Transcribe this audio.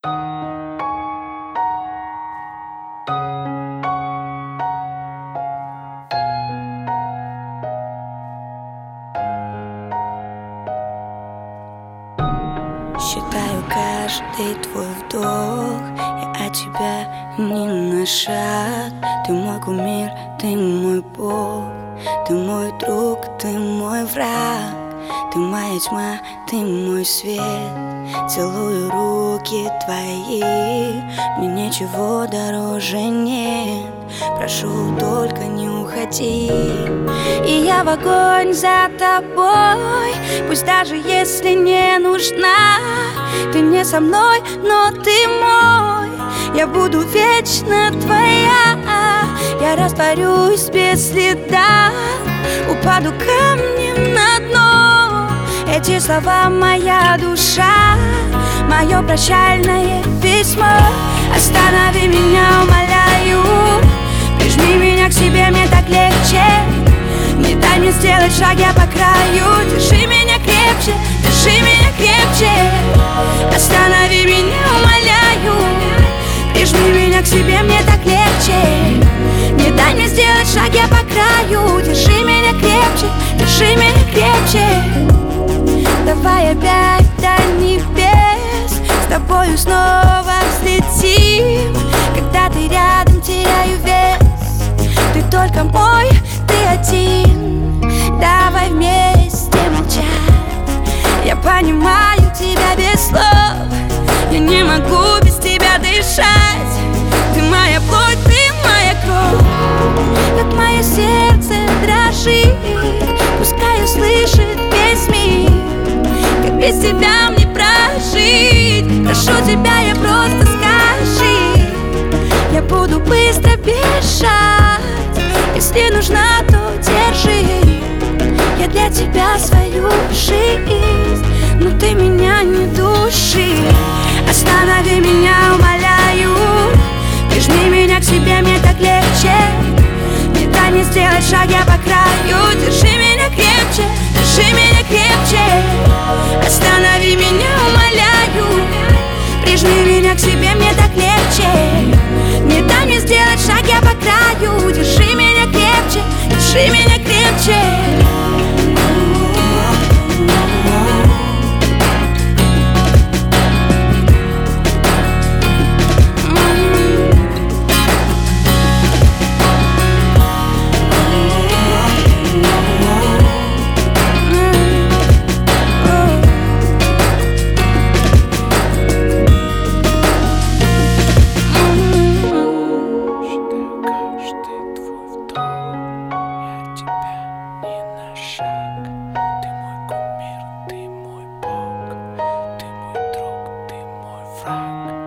Считаю каждый твой вдох, я от тебя ни на шаг. Ты мой кумир, ты мой бог, ты мой друг, ты мой враг. Ты моя тьма, ты мой свет. Целую руки твои, мне ничего дороже нет. Прошу, только не уходи. И я в огонь за тобой, пусть даже если не нужна. Ты не со мной, но ты мой. Я буду вечно твоя. Я растворюсь без следа, упаду камнем на дно. Эти слова моя душа, мое прощальное письмо. Останови меня, умоляю, прижми меня к себе, мне так легче. Не дай мне сделать шаг, я по краю. Держи меня крепче, держи меня крепче. Останови меня, умоляю, прижми меня к себе, мне так легче. Не дай мне сделать шаг, я по краю. Держи меня крепче, держи меня крепче. Давай опять до небес, с тобою снова взлетим. Когда ты рядом, теряю вес. Ты только мой, ты один. Давай вместе молчать. Я понимаю тебя без слов. Я не могу без тебя дышать. Ты моя плоть, ты моя кровь. Как мое сердце дрожит, пускай услышит весь мир. Как без тебя мне прожить. Прошу тебя, я просто скажи. Я буду быстро бежать. Если нужна, то держи. Я для тебя свою жизнь, но ты меня не души. Останови меня, умоляю, прижми меня к себе, мне так легче. Не дай мне сделать шаг, я по краю. Держи меня крепче, держи меня крепче. Останови меня, умоляю, прижми меня к себе, мне так легче. Не дай мне сделать шаг, я по краю. Держи меня крепче, держи меня крепче. Ты мой Бог, ты мой друг, ты мой враг.